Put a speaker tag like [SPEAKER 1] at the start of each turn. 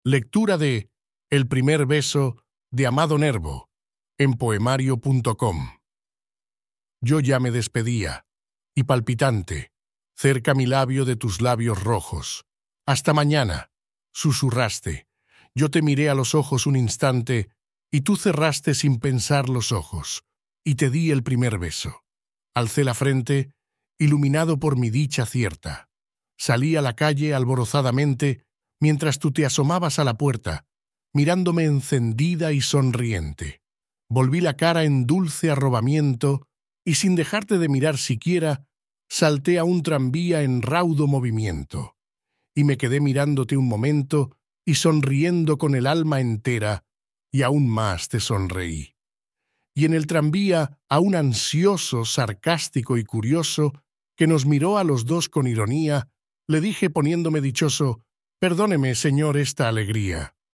[SPEAKER 1] Lectura de El primer beso de Amado Nervo en poemario.com. Yo ya me despedía, y palpitante, cerca mi labio de tus labios rojos. Hasta mañana, susurraste. Yo te miré a los ojos un instante, y tú cerraste sin pensar los ojos, y te di el primer beso. Alcé la frente, iluminado por mi dicha cierta. Salí a la calle alborozadamente, mientras tú te asomabas a la puerta, mirándome encendida y sonriente. Volví la cara en dulce arrobamiento y sin dejarte de mirar siquiera, salté a un tranvía en raudo movimiento. Y me quedé mirándote un momento y sonriendo con el alma entera, y aún más te sonreí. Y en el tranvía, a un ansioso, sarcástico y curioso, que nos miró a los dos con ironía, le dije poniéndome dichoso: «Perdóneme, señor, esta alegría».